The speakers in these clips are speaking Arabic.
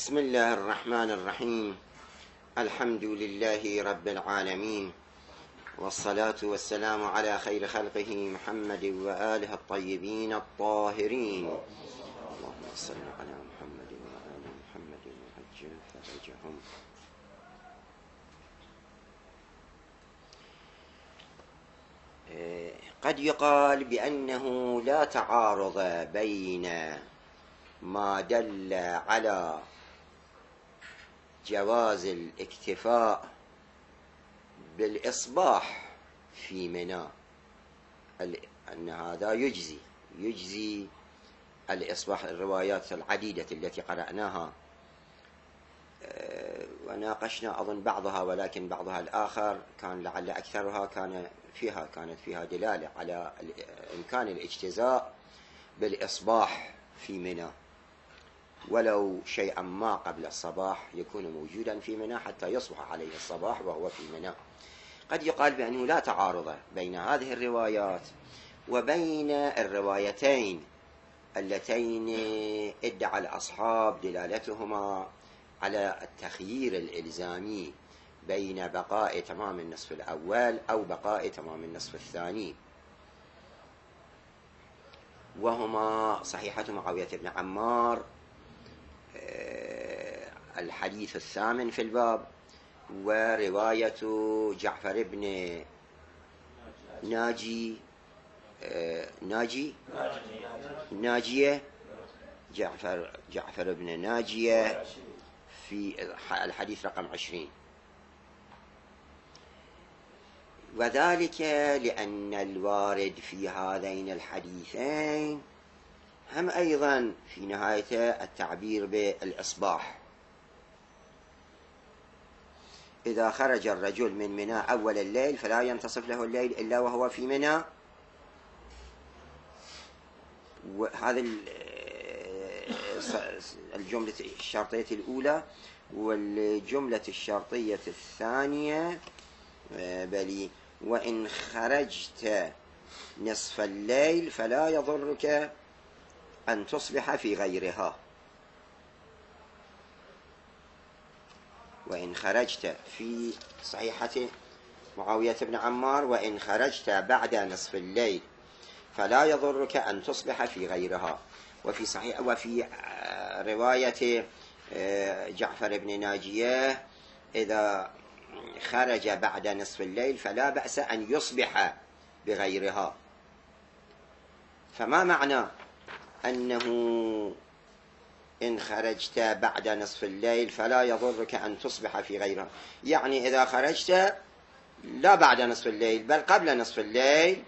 بسم الله الرحمن الرحيم. الحمد لله رب العالمين، والصلاة والسلام على خير خلقه محمد وآله الطيبين الطاهرين. اللهم صل على محمد وآل محمد وعجل فرجهم. قد يقال بأنه لا تعارض بين ما دل على جواز الاكتفاء بالإصباح في منى، أن هذا يجزي الإصباح. الروايات العديدة التي قرأناها وناقشنا أظن بعضها، ولكن بعضها الآخر كان لعل أكثرها كانت فيها دلالة على إمكان الاجتزاء بالإصباح في منى، ولو شيئا ما قبل الصباح يكون موجودا في منى حتى يصبح عليه الصباح وهو في منى. قد يقال بأنه لا تعارض بين هذه الروايات وبين الروايتين اللتين ادعى الأصحاب دلالتهما على التخيير الإلزامي بين بقاء تمام النصف الأول أو بقاء تمام النصف الثاني، وهما صحيحة معاوية بن عمار الحديث الثامن في الباب، ورواية جعفر بن ناجية جعفر بن ناجية في الحديث رقم 20. وذلك لأن الوارد في هذين الحديثين هم أيضا في نهاية التعبير بالإصباح. إذا خرج الرجل من منى أول الليل فلا ينتصف له الليل إلا وهو في منى. وهذا الجملة الشرطية الأولى. والجملة الشرطية الثانية بل وإن خرجت نصف الليل فلا يضرك أن تصبح في غيرها. وإن خرجت في صحيحة معاوية بن عمار وإن خرجت بعد نصف الليل فلا يضرك أن تصبح في غيرها. وفي رواية جعفر بن ناجية إذا خرج بعد نصف الليل فلا بأس أن يصبح بغيرها. فما معنى أنه إن خرجت بعد نصف الليل فلا يضرك أن تصبح في غيرها؟ يعني إذا خرجت لا بعد نصف الليل بل قبل نصف الليل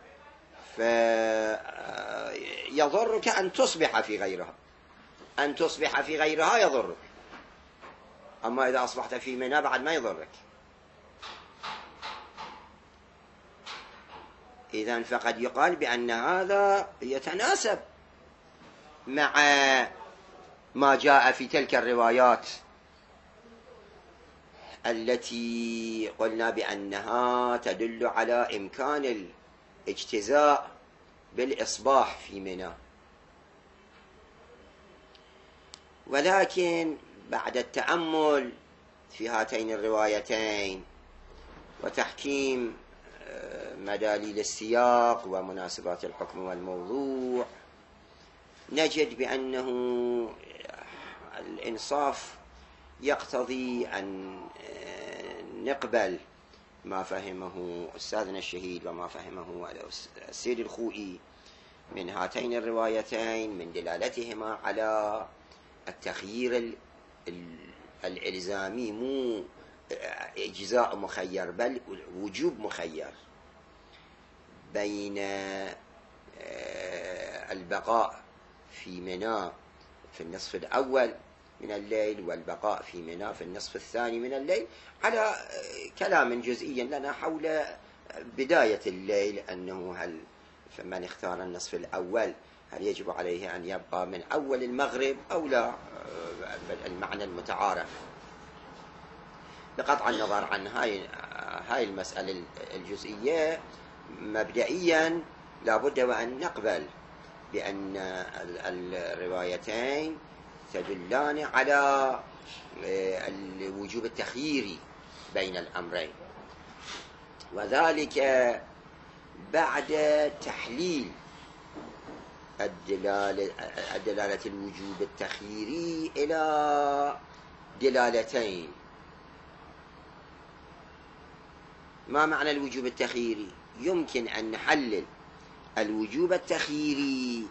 فيضرك أن تصبح في غيرها. أن تصبح في غيرها يضرك، أما إذا أصبحت في منى بعد ما يضرك. إذن فقد يقال بأن هذا يتناسب مع ما جاء في تلك الروايات التي قلنا بأنها تدل على إمكان الاجتزاء بالإصباح في منى. ولكن بعد التأمل في هاتين الروايتين وتحكيم مداليل السياق ومناسبات الحكم والموضوع نجد بأنه الإنصاف يقتضي أن نقبل ما فهمه أستاذنا الشهيد وما فهمه السيد الخوئي من هاتين الروايتين من دلالتهما على التخيير الإلزامي، مو إجزاء مخير بل وجوب مخير بين البقاء في منى في النصف الأول من الليل والبقاء في منى في النصف الثاني من الليل، على كلام جزئي لنا حول بداية الليل، أنه هل فمن اختار النصف الأول هل يجب عليه أن يبقى من أول المغرب أو لا، المعنى المتعارف. بقطع النظر عن هاي المسألة الجزئية، مبدئيا لا بد وأن نقبل بأن الروايتين تدلان على الوجوب التخييري بين الأمرين، وذلك بعد تحليل دلالة الوجوب التخييري إلى دلالتين. ما معنى الوجوب التخييري؟ يمكن أن نحلل الوجوب التخييري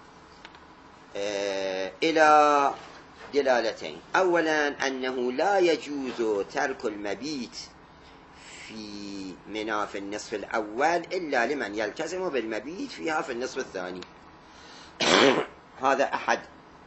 إلى دلالتين. أولا أنه لا يجوز ترك المبيت في منى في النصف الأول إلا لمن يلتزم بالمبيت فيها في النصف الثاني. هذا أحد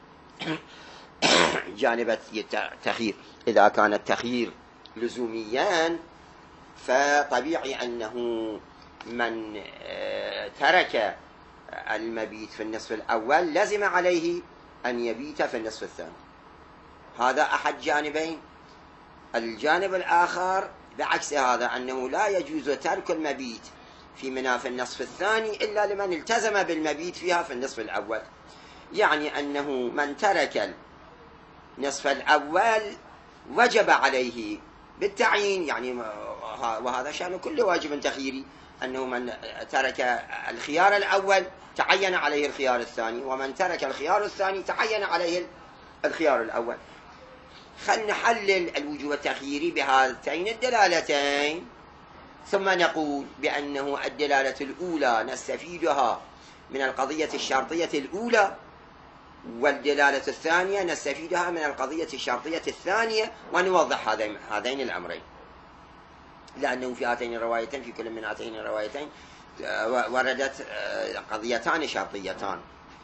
جانب التخيير. إذا كان التخيير لزوميا فطبيعي أنه من ترك المبيت في النصف الأول لزم عليه أن يبيت في النصف الثاني. هذا أحد جانبين. الجانب الآخر بعكس هذا، أنه لا يجوز ترك المبيت في منى في النصف الثاني إلا لمن التزم بالمبيت فيها في النصف الأول. يعني أنه من ترك النصف الأول وجب عليه بالتعيين، يعني وهذا شأن كل واجب تخييري، أنه من ترك الخيار الأول تعين عليه الخيار الثاني، ومن ترك الخيار الثاني تعين عليه الخيار الأول. خلنا نحلل الوجوب التخييري بهاتين الدلالتين، ثم نقول بأنه الدلالة الأولى نستفيدها من القضية الشرطية الأولى، والدلالة الثانية نستفيدها من القضية الشرطية الثانية، ونوضح هذين الأمرين، لأنه في هاتين الروايتين، في كل من هاتين الروايتين وردت قضيتان شرطيتان.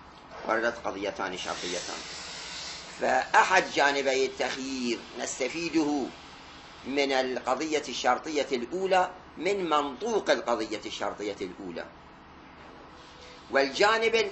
فأحد جانبي التخيير نستفيده من القضية الشرطية الأولى من منطوق القضية الشرطية الأولى، والجانب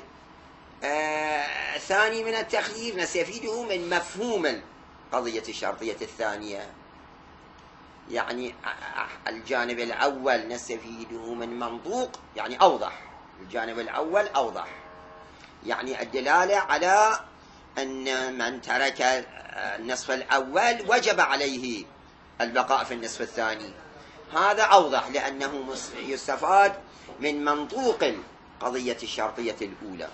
الثاني من التخيير نستفيده من مفهوم القضية الشرطية الثانية. يعني الجانب الأول نستفيده من منطوق، يعني أوضح. الجانب الأول أوضح، يعني الدلالة على أن من ترك النصف الأول وجب عليه البقاء في النصف الثاني. هذا أوضح لأنه يستفاد من منطوق القضية الشرطية الأولى.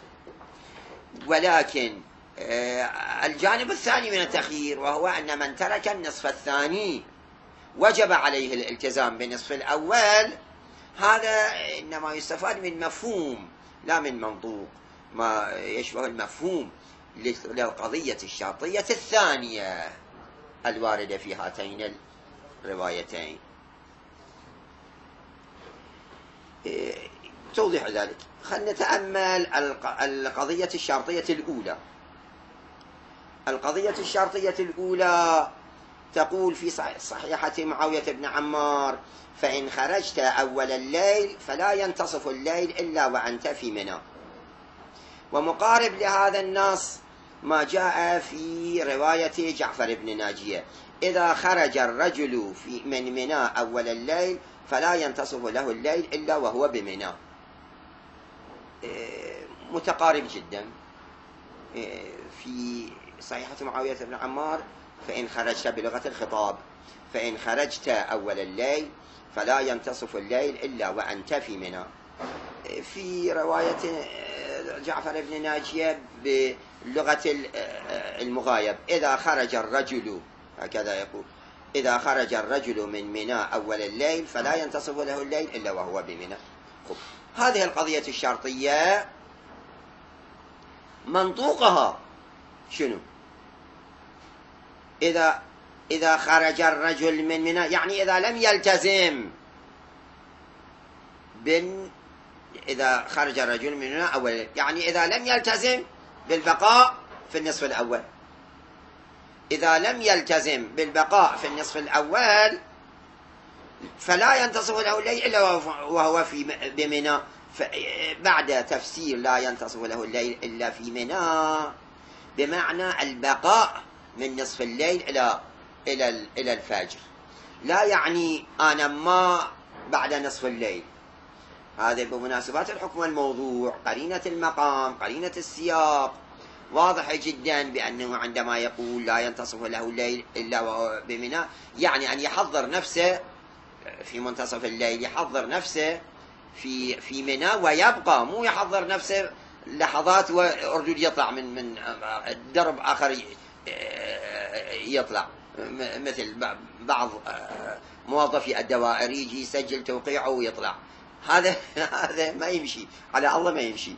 ولكن الجانب الثاني من التخيير، وهو أن من ترك النصف الثاني وجب عليه الالتزام بالنصف الأول، هذا إنما يستفاد من مفهوم لا من منطوق، ما يشبه المفهوم للقضية الشرطية الثانية الواردة في هاتين الروايتين. توضيح ذلك، خلنا نتأمل القضية الشرطية الأولى. القضية الشرطية الأولى تقول في صحيحة معاوية بن عمار: فإن خرجت أول الليل فلا ينتصف الليل إلا وأنت في منى. ومقارب لهذا النص ما جاء في رواية جعفر بن ناجية: إذا خرج الرجل من منى أول الليل فلا ينتصف له الليل إلا وهو بمنى. متقارب جدا. في صحيحة معاوية بن عمار: فإن خرجت بلغة الخطاب، فإن خرجت أول الليل فلا ينتصف الليل إلا وأنت في منى. في رواية جعفر بن ناجية بلغة المغايب: إذا خرج الرجل، هكذا يقول، إذا خرج الرجل من منى أول الليل فلا ينتصف له الليل إلا وهو بمنى. هذه القضية الشرطية منطوقها شنو؟ إذا خرج الرجل من منى، يعني إذا لم يلتزم إذا خرج الرجل من منى أول، يعني إذا لم يلتزم بالبقاء في النصف الأول. إذا لم يلتزم بالبقاء في النصف الأول فلا ينتصف له الليل إلا وهو بمنى. بعد تفسير لا ينتصف له الليل إلا في منى بمعنى البقاء من نصف الليل إلى الفجر، لا يعني أنا ما بعد نصف الليل. هذا بمناسبات الحكم الموضوع، قرينة المقام، قرينة السياق، واضح جدا بأنه عندما يقول لا ينتصف له الليل إلا وهو بمنى، يعني أن يحضر نفسه في منتصف الليل، يحضر نفسه في منى ويبقى، مو يحضر نفسه لحظات وأردود يطلع من درب آخر يطلع، مثل بعض موظفي الدوائر يجي يسجل توقيعه ويطلع. هذا ما يمشي، على الله ما يمشي.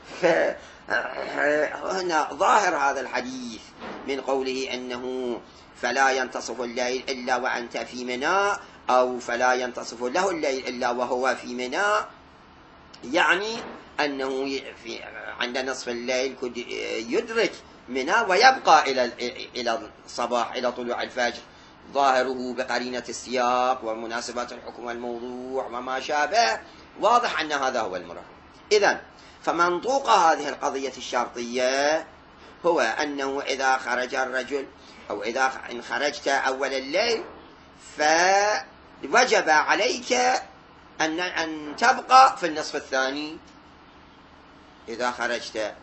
فهنا ظاهر هذا الحديث من قوله أنه فلا ينتصف الليل إلا وأنت في منى، أو فلا ينتصف له الليل إلا وهو في منى، يعني أنه عند نصف الليل قد يدرك منى ويبقى إلى الصباح، إلى طلوع الفجر، ظاهره بقرينة السياق ومناسبات الحكم والموضوع وما شابه، واضح أن هذا هو المراد. إذن فمنطوق هذه القضية الشرطية هو أنه إذا خرج الرجل، أو إن خرجت أول الليل فوجب عليك أن تبقى في النصف الثاني. إذا خرجت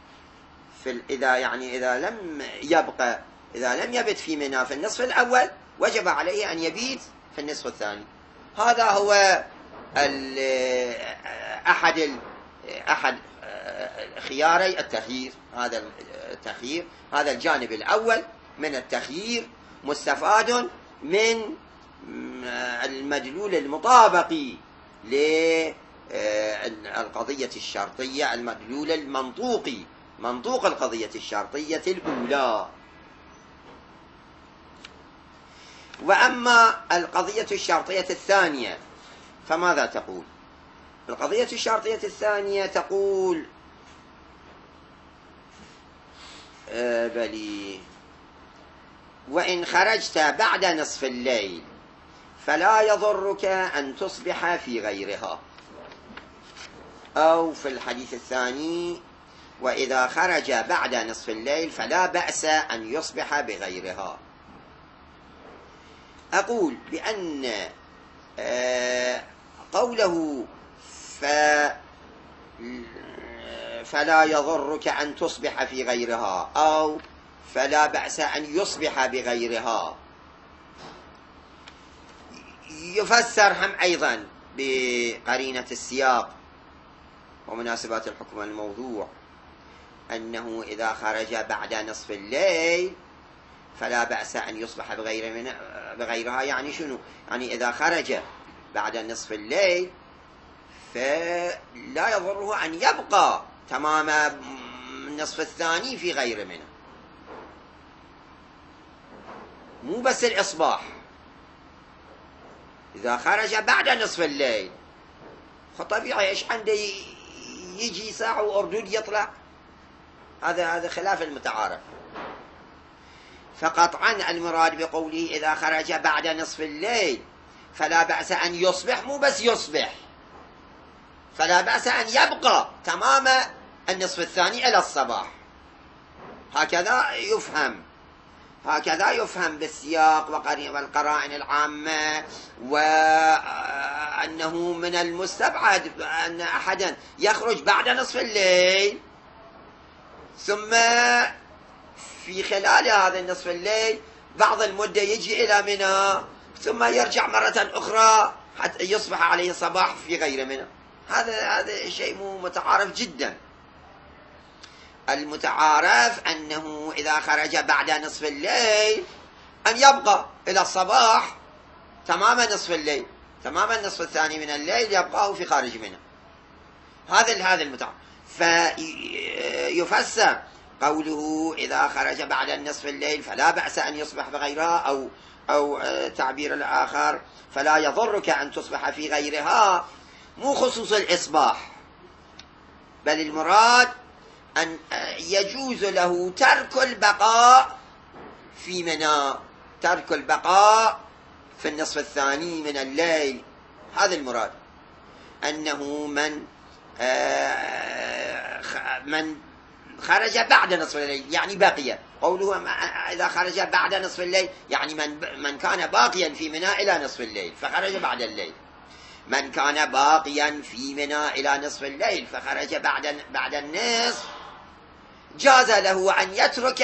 إذا لم يبت في منى في النصف الأول، وجب عليه أن يبيت في النصف الثاني. هذا هو أحد خياري التخيير. هذا التخيير، هذا الجانب الأول من التخيير مستفاد من المدلول المطابقي للقضية الشرطية، المدلول المنطوقي، منطوق القضية الشرطية الأولى. وأما القضية الشرطية الثانية فماذا تقول؟ القضية الشرطية الثانية تقول وإن خرجت بعد نصف الليل فلا يضرك أن تصبح في غيرها، أو في الحديث الثاني وإذا خرج بعد نصف الليل فلا بأس أن يصبح بغيرها. أقول بأن قوله فلا يضرك أن تصبح في غيرها، أو فلا بأس أن يصبح بغيرها، يفسر هم أيضا بقرينة السياق ومناسبات الحكم الموضوع، أنه إذا خرج بعد نصف الليل فلا بأس أن يصبح بغيرها. يعني شنو؟ يعني إذا خرج بعد نصف الليل فلا يضره أن يبقى تمام النصف الثاني في غير منه، مو بس الإصباح. إذا خرج بعد نصف الليل طبيعي إيش عنده يجي ساعة وأردود يطلع، هذا خلاف المتعارف. فقطعا المراد بقوله إذا خرج بعد نصف الليل فلا بأس أن يصبح، مو بس يصبح، فلا بأس أن يبقى تمام النصف الثاني إلى الصباح. هكذا يفهم بالسياق والقرائن العامة، وأنه من المستبعد أن أحدا يخرج بعد نصف الليل ثم في خلال هذا النصف الليل بعض المدة يجي إلى منى ثم يرجع مرة أخرى حتى يصبح عليه صباح في غير منى. هذا شيء متعارف جدا. المتعارف أنه إذا خرج بعد نصف الليل أن يبقى إلى الصباح تمام نصف الليل، تمام النصف الثاني من الليل يبقاه في خارج منه. هذا المتعارف. فيفسر قوله إذا خرج بعد النصف الليل فلا بأس أن يصبح بغيرها، أو تعبير الآخر فلا يضرك أن تصبح في غيرها، مو خصوص الإصباح، بل المراد أن يجوز له ترك البقاء في منى، ترك البقاء في النصف الثاني من الليل. هذا المراد، أنه من خرج بعد نصف الليل يعني بقي. قوله إذا خرج بعد نصف الليل يعني من كان باقيا في منى إلى نصف الليل فخرج بعد الليل، من كان باقيا في منى إلى نصف الليل فخرج بعد النصف جاز له أن يترك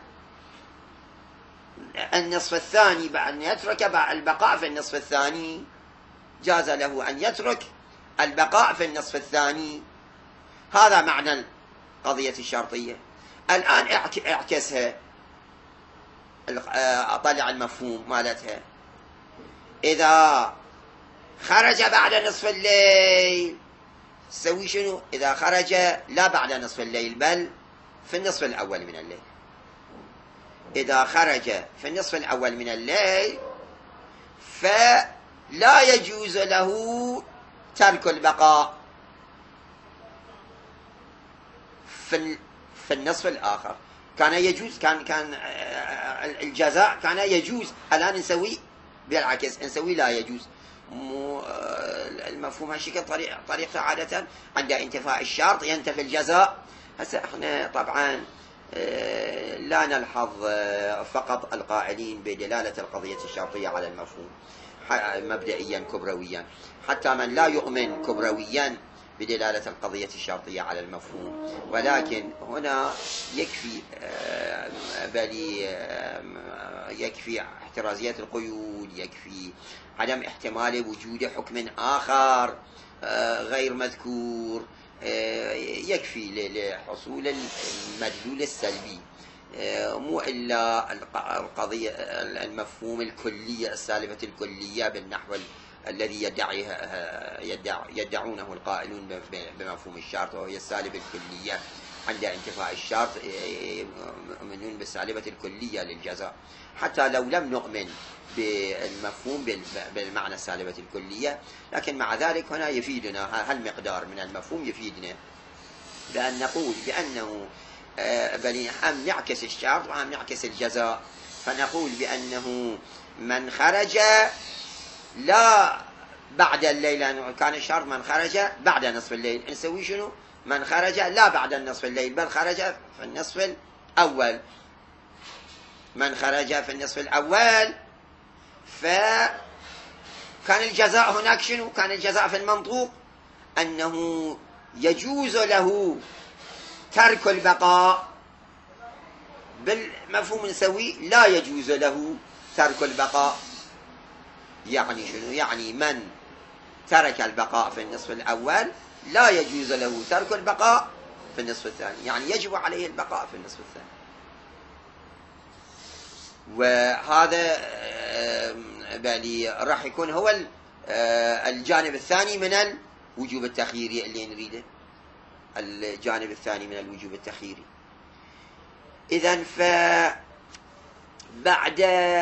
النصف الثاني، أن يترك البقاء في النصف الثاني، جاز له أن يترك البقاء في النصف الثاني. هذا معنى القضية الشرطية. الآن اعكسها، أطلع المفهوم مالتها. إذا خرج بعد نصف الليل سوي شنو؟ إذا خرج لا بعد نصف الليل بل في النصف الأول من الليل. إذا خرج في النصف الأول من الليل فلا يجوز له ترك البقاء في النصف الآخر. كان يجوز، كان الجزاء كان يجوز، الآن نسوي بالعكس، نسوي لا يجوز. المفهوم هالشكل طريقة عادة عند انتفاء الشرط ينتفي الجزاء. هسه احنا طبعا لا نلحظ فقط القائلين بدلالة القضية الشرطية على المفهوم مبدئيا كبرويا، حتى من لا يؤمن كبرويا بدلالة القضية الشرطية على المفهوم. ولكن هنا يكفي يكفي احترازية القيود، يكفي عدم احتمال وجود حكم آخر غير مذكور، يكفي لحصول المدلول السلبي، مو إلا القضية المفهوم الكلية السالبة الكلية بالنحو الذي يدعونه القائلون بمفهوم الشرط، وهي السالبة الكلية. عند انتفاء الشرط يؤمنون بالسالبة الكلية للجزاء، حتى لو لم نؤمن بالمفهوم بالمعنى السالبة الكلية، لكن مع ذلك هنا يفيدنا هالمقدار من المفهوم، يفيدنا بأن نقول بأنه بل هم نعكس الشرط وهم نعكس الجزاء، فنقول بأنه من خرج لا بعد الليل، لأنه كان الشرط من خرج بعد نصف الليل، نسوي شنو؟ من خرج لا بعد النصف الليل بل خرج في النصف الأول. من خرج في النصف الأول فكان الجزاء هناك شنو؟ كان الجزاء في المنطوق أنه يجوز له ترك البقاء، بالمفهوم نسوي لا يجوز له ترك البقاء. يعني شنو؟ يعني من ترك البقاء في النصف الأول لا يجوز له ترك البقاء في النصف الثاني، يعني يجب عليه البقاء في النصف الثاني. وهذا بالي راح يكون هو الجانب الثاني من الوجوب التخييري اللي نريده، الجانب الثاني من الوجوب التخييري. إذن بعد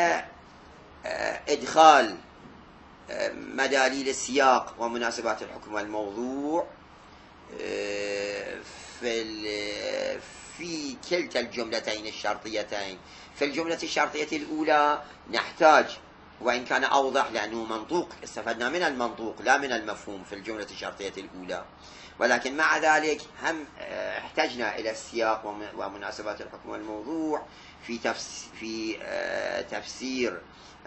إدخال مداليل السياق ومناسبات الحكم والموضوع في كلتا الجملتين الشرطيتين، في الجملة الشرطية الأولى نحتاج، وإن كان أوضح لأنه منطوق، استفدنا من المنطوق لا من المفهوم في الجملة الشرطية الأولى، ولكن مع ذلك هم احتجنا إلى السياق ومناسبات الحكم والموضوع في تفسير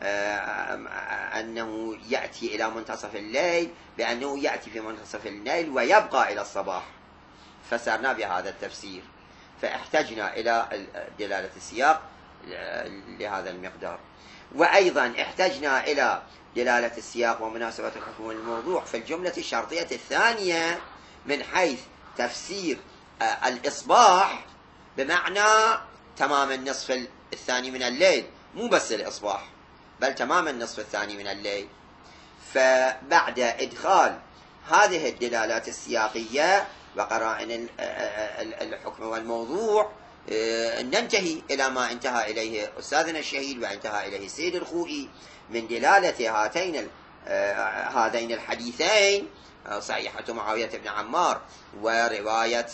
أنه يأتي إلى منتصف الليل بأنه يأتي في منتصف الليل ويبقى إلى الصباح، فسرنا بهذا التفسير، فاحتجنا إلى دلالة السياق لهذا المقدار. وأيضا احتجنا إلى دلالة السياق ومناسبة الحكم والموضوع في الجملة الشرطية الثانية من حيث تفسير الإصباح بمعنى تمام النصف الثاني من الليل، مو بس الإصباح بل تمام النصف الثاني من الليل. فبعد إدخال هذه الدلالات السياقية وقرائن الحكم والموضوع ننتهي إلى ما انتهى إليه أستاذنا الشهيد وانتهى إليه السيد الخوئي من دلالة هذين الحديثين، صحيحة معاوية بن عمار ورواية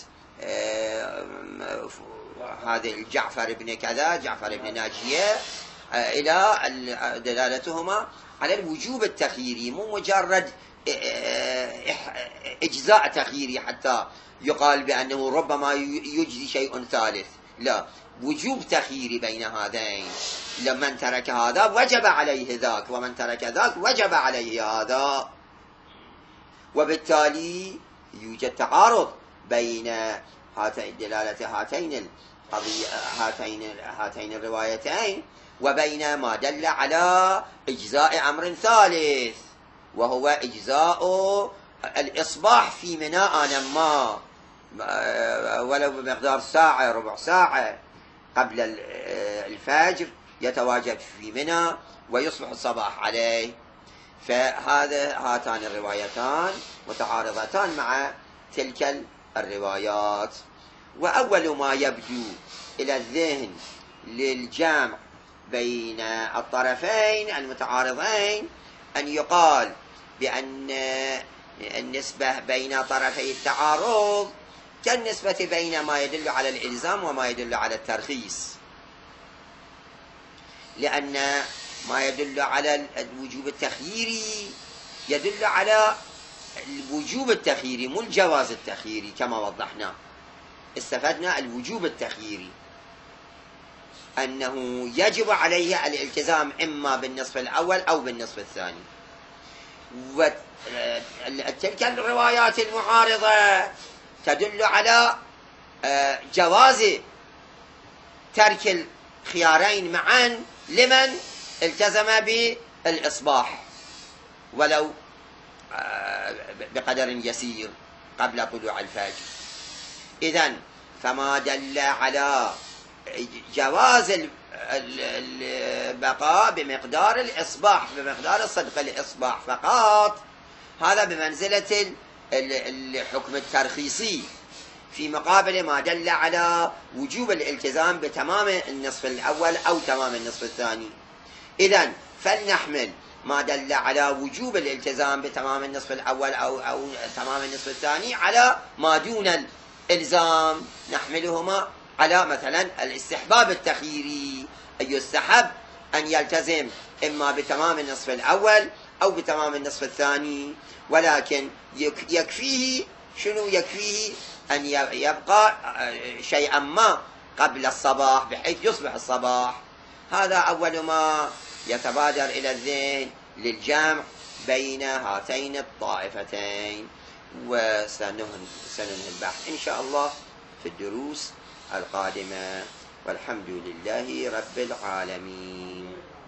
هذا جعفر بن كذا جعفر بن ناجية، إلى دلالتهما على الوجوب التخييري، مو مجرد إجزاء تخييري حتى يقال بأنه ربما يجزي شيء ثالث، لا، وجوب تخييري بين هذين. لمن ترك هذا وجب عليه ذاك، ومن ترك ذاك وجب عليه هذا، وبالتالي يوجد تعارض بين دلالة هاتين الروايتين، وبين ما دل على إجزاء أمر ثالث، وهو إجزاء الإصباح في منى آنا ما، ولو بمقدار ساعة ربع ساعة قبل الفجر يتواجد في منى ويصبح الصباح عليه. هاتان الروايتان متعارضتان مع تلك الروايات. وأول ما يبدو إلى الذهن للجمع بين الطرفين المتعارضين أن يقال بأن النسبة بين طرفي التعارض كالنسبة بين ما يدل على الإلزام وما يدل على الترخيص، لأن ما يدل على الوجوب التخييري يدل على الوجوب التخييري مو الجواز التخييري كما وضحنا. استفدنا الوجوب التخييري أنه يجب عليه الالتزام إما بالنصف الأول أو بالنصف الثاني. وتلك الروايات المعارضة تدل على جواز ترك الخيارين معا لمن التزم بالإصباح ولو بقدر يسير قبل طلوع الفجر. إذن فما دل على جواز البقاء بمقدار الإصباح، بمقدار الصدق الإصباح فقط، هذا بمنزلة الحكم الترخيصي، في مقابل ما دل على وجوب الالتزام بتمام النصف الأول أو تمام النصف الثاني. إذن فلنحمل ما دل على وجوب الالتزام بتمام النصف الأول أو تمام النصف الثاني على ما دون الإلزام، نحملهما على مثلا الاستحباب التخييري، أن يستحب أن يلتزم إما بتمام النصف الأول أو بتمام النصف الثاني، ولكن يكفيه شنو؟ يكفيه أن يبقى شيئا ما قبل الصباح بحيث يصبح الصباح. هذا أول ما يتبادر إلى الذهن للجمع بين هاتين الطائفتين، وسننهي البحث إن شاء الله في الدروس القادمة، والحمد لله رب العالمين.